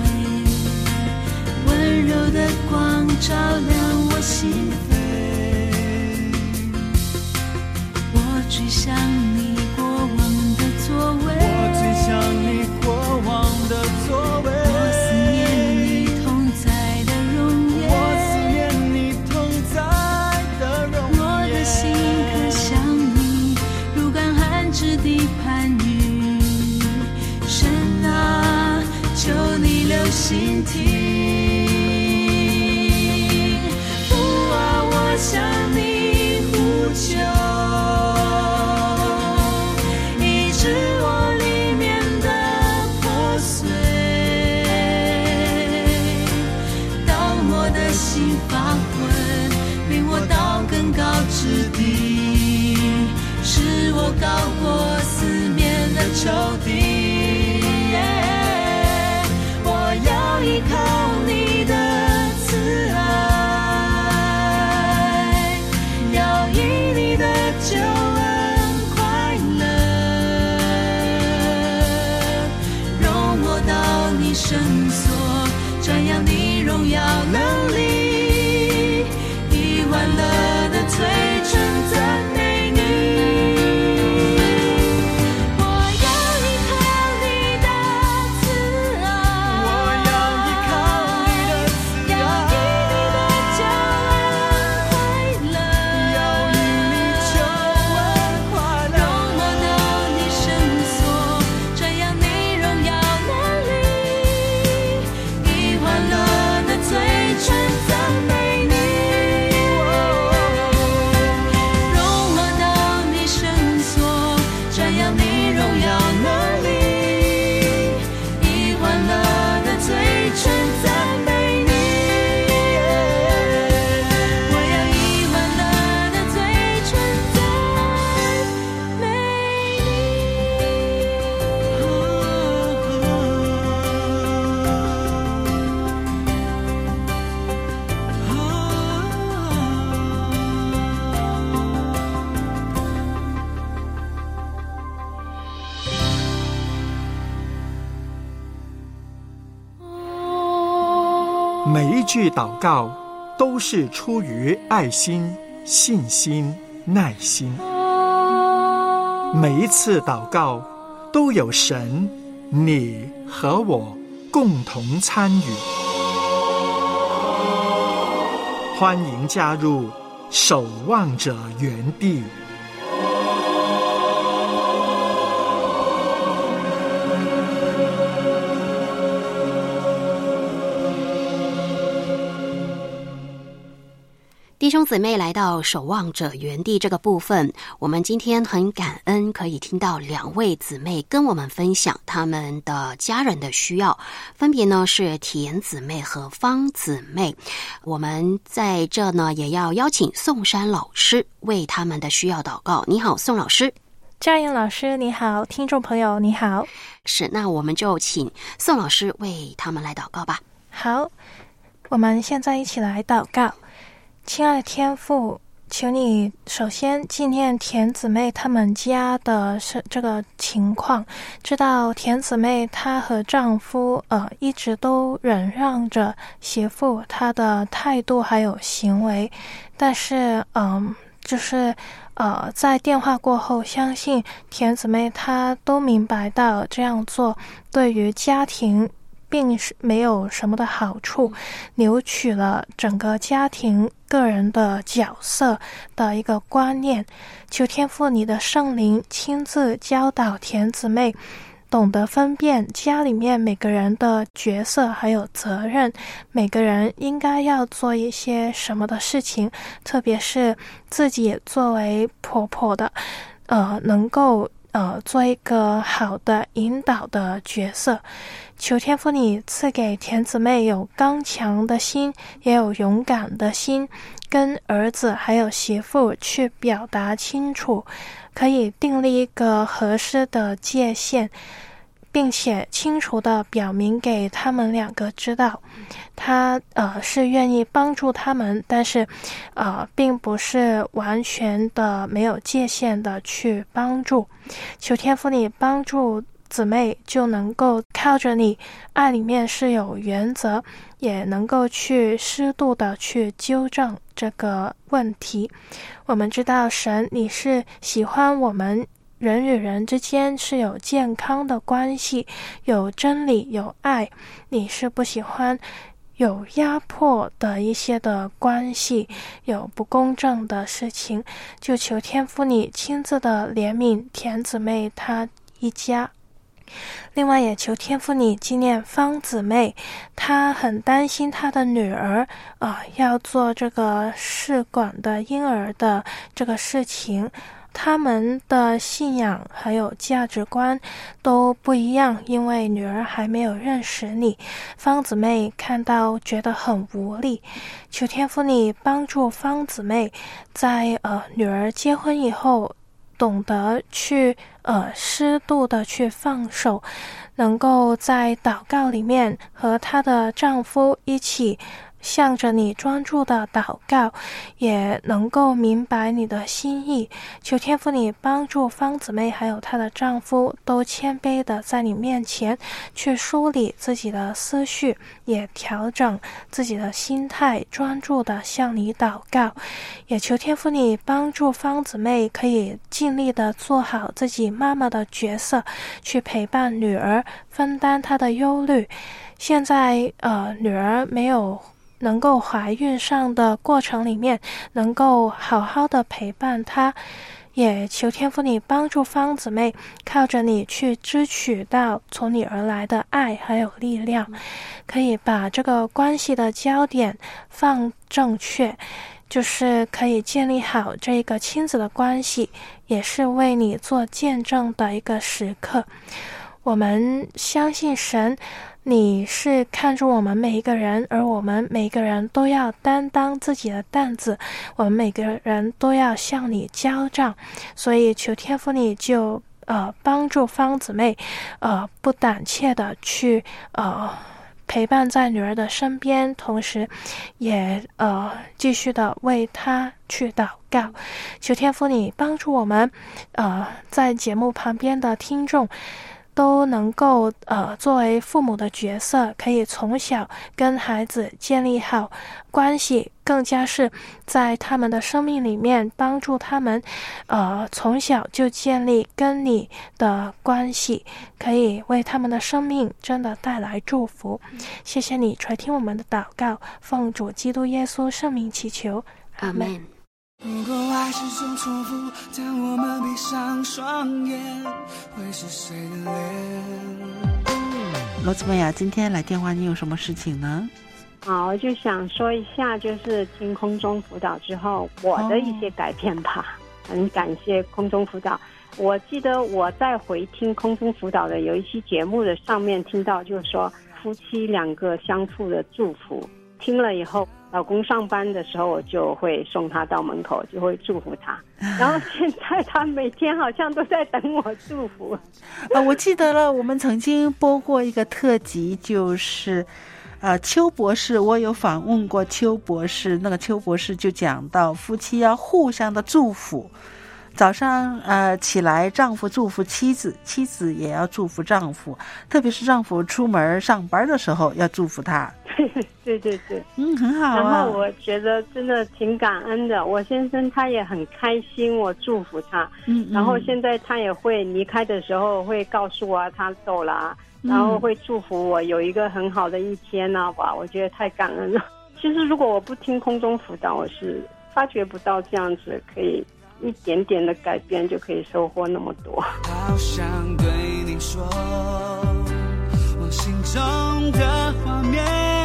温柔的光照亮我心扉。我追想你过往的作为，我追想你过往的作为，我思念你同在的容颜，我思念你同在的容颜，我的心可想你如干旱之地盼雨。神啊，求你留心听，父啊，我向你呼求，医治我里面的破碎，当我的心发昏，领我到更高之地，使我高过四面的仇敌。我要依靠你的慈爱，要以你的救恩快乐，容我到你圣所，瞻仰你荣耀能力，以欢乐的嘴唇赞美你。我要依靠每一句祷告都是出于爱心、信心、耐心。每一次祷告都有神、你和我共同参与。欢迎加入守望者园地。 弟兄姊妹，来到守望者园地这个部分，我们今天很感恩可以听到两位姊妹跟我们分享他们的家人的需要，分别呢是田姊妹和方姊妹。我们在这呢也要邀请宋珊老师为他们的需要祷告。你好，宋老师。 佳颖老师你好，听众朋友你好。 是，那我们就请宋老师为他们来祷告吧。 好，我们现在一起来祷告。亲爱的天父，求你首先纪念田姊妹他们家的这个情况，知道田姊妹她和丈夫呃一直都忍让着媳妇她的态度还有行为，但是嗯、呃、就是呃在电话过后，相信田姊妹她都明白到这样做对于家庭并没有什么的好处，扭曲了整个家庭个人的角色的一个观念。求天父你的圣灵亲自教导田姊妹懂得分辨家里面每个人的角色还有责任，每个人应该要做一些什么的事情，特别是自己作为婆婆的呃，能够呃做一个好的引导的角色。求天父你赐给田姊妹有刚强的心，也有勇敢的心，跟儿子还有媳妇去表达清楚，可以订立一个合适的界限，并且清楚地表明给他们两个知道，他呃是愿意帮助他们，但是呃并不是完全的没有界限的去帮助。求天父你帮助姊妹就能够靠着你，爱里面是有原则，也能够去适度的去纠正这个问题。我们知道神你是喜欢我们人与人之间是有健康的关系，有真理有爱，你是不喜欢有压迫的一些的关系，有不公正的事情，就求天父你亲自的怜悯田姊妹她一家。另外也求天父你纪念方姊妹，她很担心她的女儿啊、呃、要做这个试管的婴儿的这个事情，他们的信仰还有价值观都不一样，因为女儿还没有认识你。方姊妹看到觉得很无力，求天父你帮助方姊妹在呃女儿结婚以后懂得去呃适度的去放手，能够在祷告里面和她的丈夫一起向着你专注的祷告，也能够明白你的心意。求天父你帮助方姊妹还有她的丈夫都谦卑的在你面前去梳理自己的思绪，也调整自己的心态，专注的向你祷告。也求天父你帮助方姊妹可以尽力的做好自己妈妈的角色，去陪伴女儿，分担她的忧虑。现在呃，女儿没有能够怀孕上的过程里面，能够好好的陪伴她，也求天父你帮助方姊妹靠着你去支取到从你而来的爱还有力量，可以把这个关系的焦点放正确，就是可以建立好这个亲子的关系，也是为你做见证的一个时刻。我们相信神，你是看住我们每一个人，而我们每个人都要担当自己的担子，我们每个人都要向你交账。所以求天父你就呃帮助方姊妹呃不胆怯的去呃陪伴在女儿的身边，同时也呃继续的为她去祷告。求天父你帮助我们呃在节目旁边的听众都能够呃作为父母的角色，可以从小跟孩子建立好关系，更加是在他们的生命里面帮助他们呃从小就建立跟你的关系，可以为他们的生命真的带来祝福。谢谢你垂听我们的祷告，奉主基督耶稣圣名祈求，阿们。 如果爱是种重复，当我们闭上双眼，会是谁的脸？ 罗子妹啊，今天来电话你有什么事情呢？ 好，我就想说一下，就是听空中辅导之后我的一些改变吧。哦、很感谢空中辅导。我记得我在回听空中辅导的有一期节目的上面听到，就是说夫妻两个相互的祝福。听了以后，老公上班的时候我就会送他到门口，就会祝福他。然后现在他每天好像都在等我祝福。 啊，我记得了，我们曾经播过一个特辑，就是呃，邱博士，我有访问过邱博士，那个邱博士就讲到夫妻要互相的祝福。早上呃起来，丈夫祝福妻子，妻子也要祝福丈夫，特别是丈夫出门上班的时候要祝福他。 对对对， 嗯，很好啊。 然后我觉得真的挺感恩的，我先生他也很开心，我祝福他。嗯, 嗯然后现在他也会离开的时候会告诉我他走了，然后会祝福我有一个很好的一天啊吧，我觉得太感恩了。其实如果我不听空中辅导，我是发觉不到这样子可以一点点的改变就可以收获那么多。 好想对你说我心中的画面，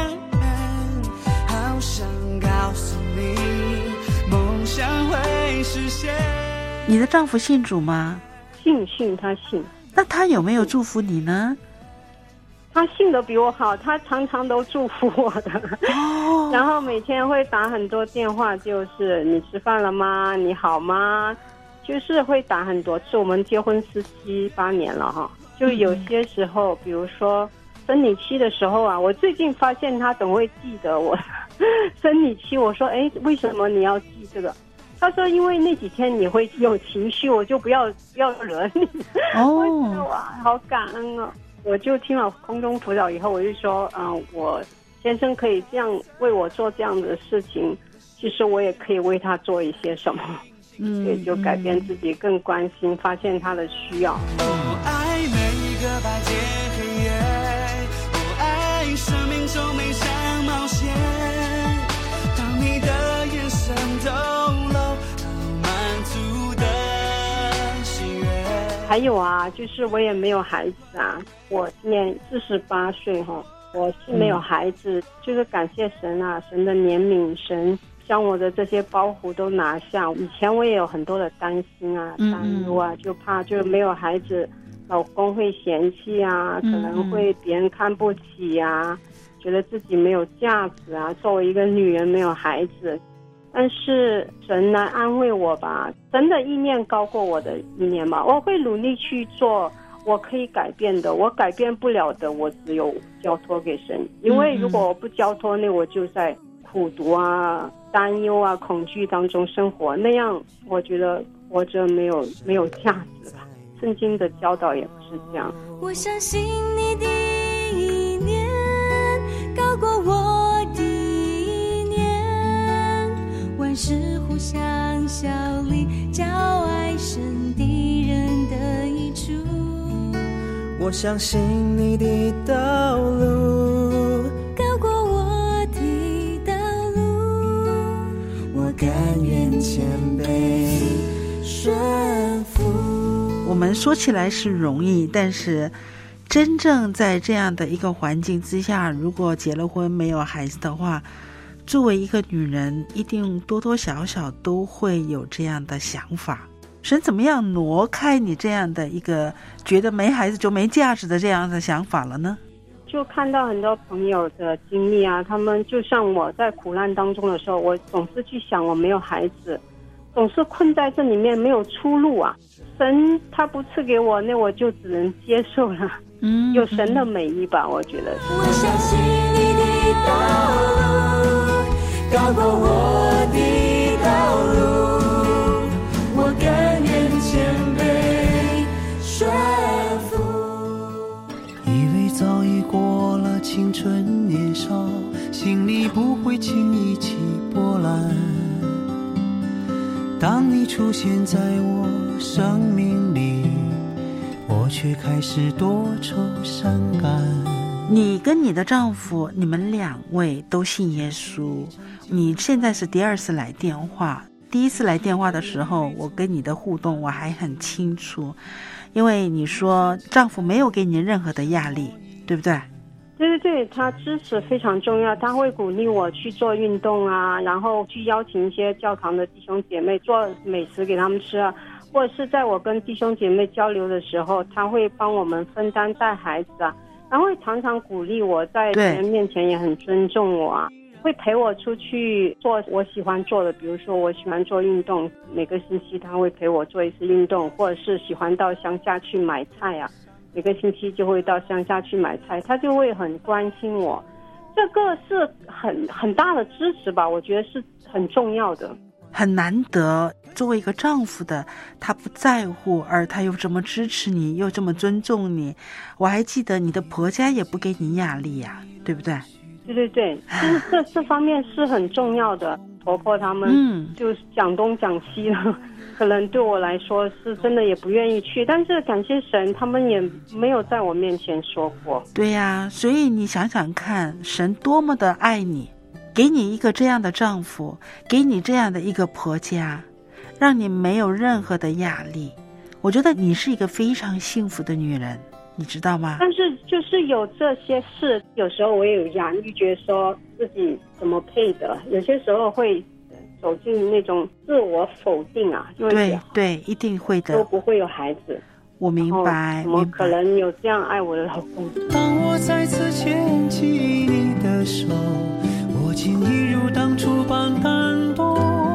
好想告诉你梦想会实现。 你的丈夫信主吗？ 信信他信。 那他有没有祝福你呢？ 他信得比我好，他常常都祝福我的。哦、然后每天会打很多电话，就是你吃饭了吗？你好吗？就是会打很多次。我们结婚十七八年了哈，就有些时候，比如说生理期的时候啊，我最近发现他总会记得我生理期。我说，哎，为什么你要记这个？他说，因为那几天你会有情绪，我就不要不要惹你。哦，我觉得哇，好感恩啊！我就听了空中辅导以后，我就说，嗯、呃，我先生可以这样为我做这样的事情，其实我也可以为他做一些什么。嗯，所以就改变自己，更关心，发现他的需要。 我爱每一个白天黑夜，我爱生命中每场冒险。当你的眼神透露满足的喜悦。 还有啊，就是我也没有孩子啊，我今年四十八岁哈，我是没有孩子，嗯、就是感谢神啊，神的怜悯，神将我的这些包袱都拿下。以前我也有很多的担心啊、担忧啊，就怕就没有孩子，老公会嫌弃啊，可能会别人看不起啊，觉得自己没有价值啊。作为一个女人没有孩子，但是神来安慰我吧，神的意念高过我的意念吧，我会努力去做我可以改变的，我改变不了的，我只有交托给神。因为如果我不交托，那我就在苦读啊、担忧啊、恐惧当中生活，那样我觉得活着没有没有价值吧。圣经的教导也不是这样。 我相信你的意念高过我的意念，万事互相效力，叫爱神敌人的益处。我相信你的道路高过我的道路，我甘愿谦卑顺服。 我们说起来是容易，但是真正在这样的一个环境之下，如果结了婚没有孩子的话，作为一个女人一定多多少少都会有这样的想法。神怎么样挪开你这样的一个觉得没孩子就没价值的这样的想法了呢？ 就看到很多朋友的经历啊，他们就像我在苦难当中的时候，我总是去想我没有孩子，总是困在这里面没有出路啊。神他不赐给我，那我就只能接受了。嗯，有神的美意吧，我觉得是。 我相信你的道路高过我的道路，我甘愿谦卑顺服。 出现在我生命里，我却开始多愁善感。 你跟你的丈夫，你们两位都信耶稣。你现在是第二次来电话，第一次来电话的时候，我跟你的互动我还很清楚，因为你说丈夫没有给你任何的压力，对不对？ 对对对，他支持非常重要，他会鼓励我去做运动啊，然后去邀请一些教堂的弟兄姐妹做美食给他们吃啊，或者是在我跟弟兄姐妹交流的时候，他会帮我们分担带孩子啊，然后会常常鼓励我，在别人面前也很尊重我啊，会陪我出去做我喜欢做的，比如说我喜欢做运动，每个星期他会陪我做一次运动，或者是喜欢到乡下去买菜啊，每个星期就会到乡下去买菜，他就会很关心我，这个是很很大的支持吧，我觉得是很重要的， 很难得。作为一个丈夫的，他不在乎，而他又这么支持你，又这么尊重你。我还记得你的婆家也不给你压力呀、啊，对不对？ 对对对，就是这这方面是很重要的。婆婆他们就是讲东讲西的、嗯、可能对我来说是真的也不愿意去，但是感谢神，他们也没有在我面前说过。 对呀、啊，所以你想想看，神多么的爱你，给你一个这样的丈夫，给你这样的一个婆家，让你没有任何的压力。我觉得你是一个非常幸福的女人，你知道吗？ 但是就是有这些事，有时候我也有压力，觉得说自己怎么配的，有些时候会走进那种自我否定啊，因为对对，一定会的， 都不会有孩子。 我明白， 怎么可能有这样爱我的老公？ 当我再次牵起你的手，我竟一如当初般感动，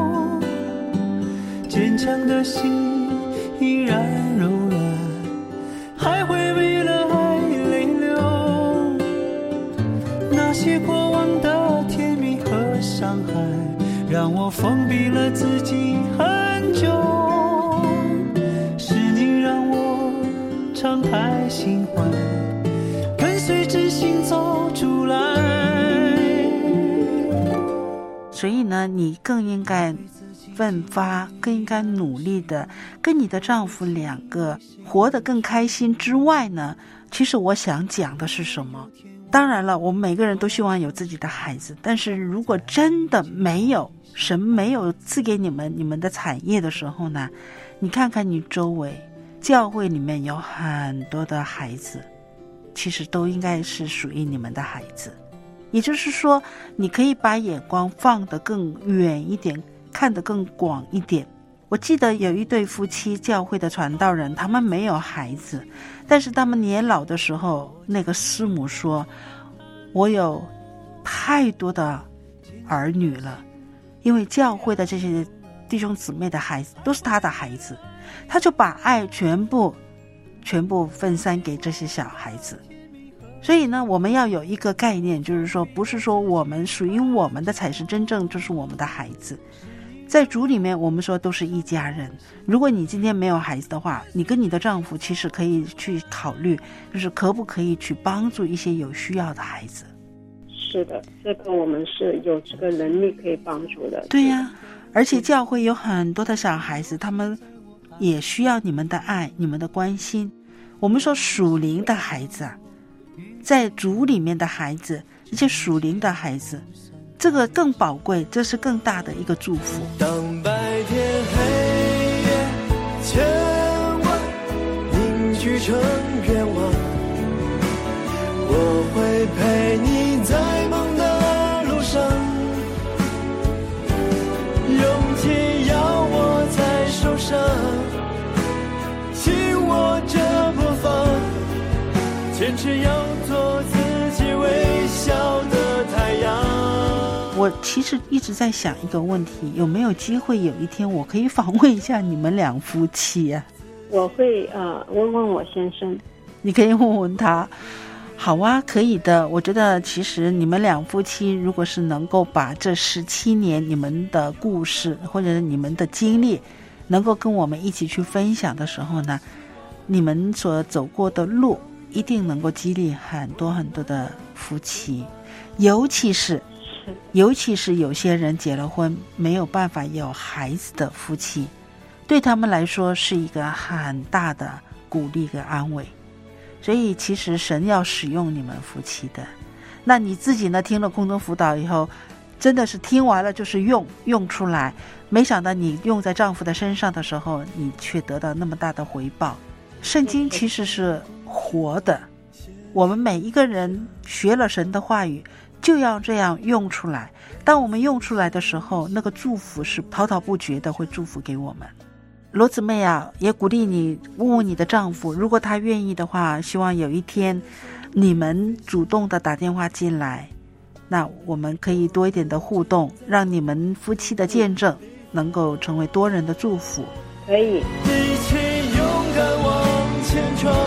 坚强的心依然柔软，还会为了爱泪流。那些过往的甜蜜和伤害，让我封闭了自己很久。是你让我敞开心怀，跟随真心走出来。 所以呢，你更应该奋发，更应该努力的跟你的丈夫两个活得更开心之外呢，其实我想讲的是什么？当然了，我们每个人都希望有自己的孩子，但是如果真的没有，神没有赐给你们你们的产业的时候呢，你看看你周围教会里面有很多的孩子，其实都应该是属于你们的孩子。也就是说，你可以把眼光放得更远一点，看得更广一点。我记得有一对夫妻，教会的传道人，他们没有孩子，但是他们年老的时候，那个师母说，我有太多的儿女了，因为教会的这些弟兄姊妹的孩子都是他的孩子，他就把爱全部全部分散给这些小孩子。所以呢，我们要有一个概念，就是说，不是说我们属于我们的才是真正就是我们的孩子。在主里面，我们说都是一家人。如果你今天没有孩子的话，你跟你的丈夫其实可以去考虑，就是可不可以去帮助一些有需要的孩子。 是的，这个我们是有这个能力可以帮助的。 对呀、啊，而且教会有很多的小孩子，他们也需要你们的爱，你们的关心。我们说属灵的孩子啊，在主里面的孩子，这些属灵的孩子，这个更宝贵，这是更大的一个祝福。 当白天黑夜千万凝聚成愿望，我会陪你在梦的路上，勇气要握在手上，紧握着不放，坚持要做自己微笑的太阳。 我其实一直在想一个问题，有没有机会有一天我可以访问一下你们两夫妻啊？ 我会呃问问我先生。 你可以问问他。好啊，可以的。我觉得其实你们两夫妻如果是能够把这十七年你们的故事或者是你们的经历能够跟我们一起去分享的时候呢，你们所走过的路一定能够激励很多很多的夫妻，尤其是尤其是有些人结了婚没有办法有孩子的夫妻， 对他们来说是一个很大的鼓励跟安慰。所以其实神要使用你们夫妻的。那你自己呢，听了空中辅导以后，真的是听完了就是用用出来，没想到你用在丈夫的身上的时候，你却得到那么大的回报。圣经其实是活的，我们每一个人学了神的话语就要这样用出来。当我们用出来的时候，那个祝福是滔滔不绝的会祝福给我们。罗姊妹啊，也鼓励你问问你的丈夫，如果他愿意的话，希望有一天你们主动的打电话进来，那我们可以多一点的互动，让你们夫妻的见证能够成为多人的祝福。 可以一起勇敢往前闯，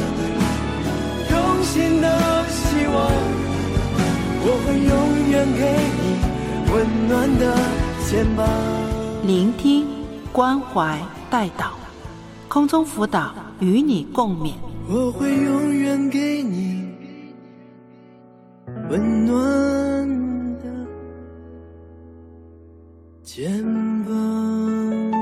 用心的希望，我会永远给你温暖的肩膀。 聆听、关怀、带导，空中辅导与你共勉。 我会永远给你温暖的肩膀。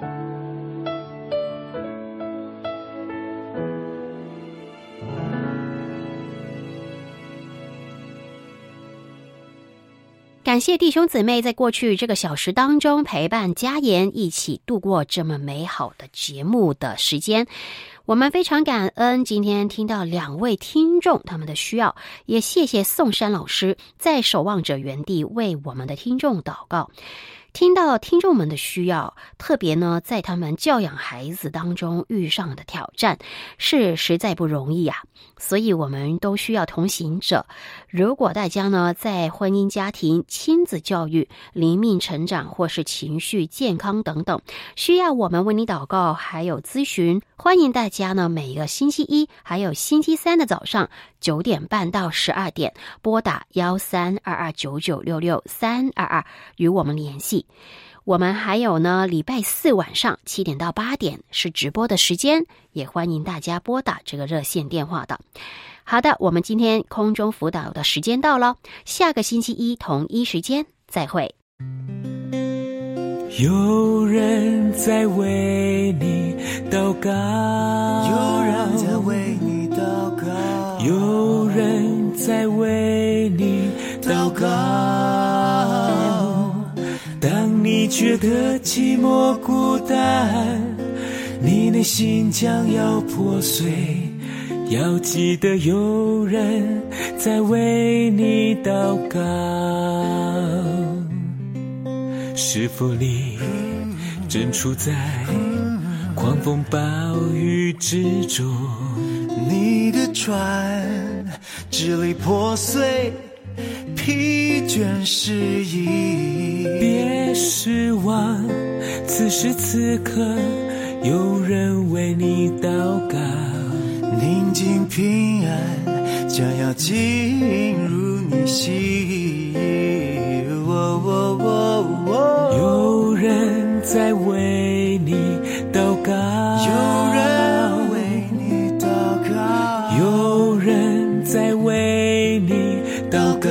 感谢弟兄姊妹在过去这个小时当中陪伴佳言一起度过这么美好的节目的时间。我们非常感恩今天听到两位听众他们的需要，也谢谢宋山老师在守望者园地为我们的听众祷告。听到听众们的需要，特别呢在他们教养孩子当中遇上的挑战是实在不容易啊，所以我们都需要同行者。如果大家呢在婚姻家庭、亲子教育、灵命成长或是情绪健康等等需要我们为你祷告还有咨询，欢迎大家呢每个星期一还有星期三的早上九点半到十二点拨打幺三二二九九六六三二二与我们联系。我们还有呢礼拜四晚上七点到八点是直播的时间，也欢迎大家拨打这个热线电话的。好的，我们今天空中辅导的时间到了，下个星期一同一时间再会。 有人在为你祷告，有人在为你祷告，有人在为你祷告。当你觉得寂寞孤单，你内心将要破碎，要记得有人在为你祷告。是否你正处在狂风暴雨之中，你的船支离破碎，疲倦失意，别失望，此时此刻有人为你祷告，宁静平安将要进入你心。哦哦哦哦，有人在为你祷告，有人为你祷告，有人在为你祷告。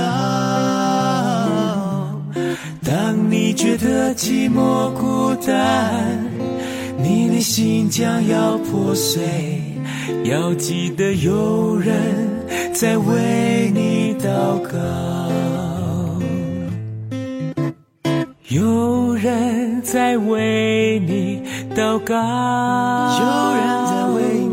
当你觉得寂寞孤单，你内心将要破碎，要记得有人在为你祷告，有人在为你祷告，有人在为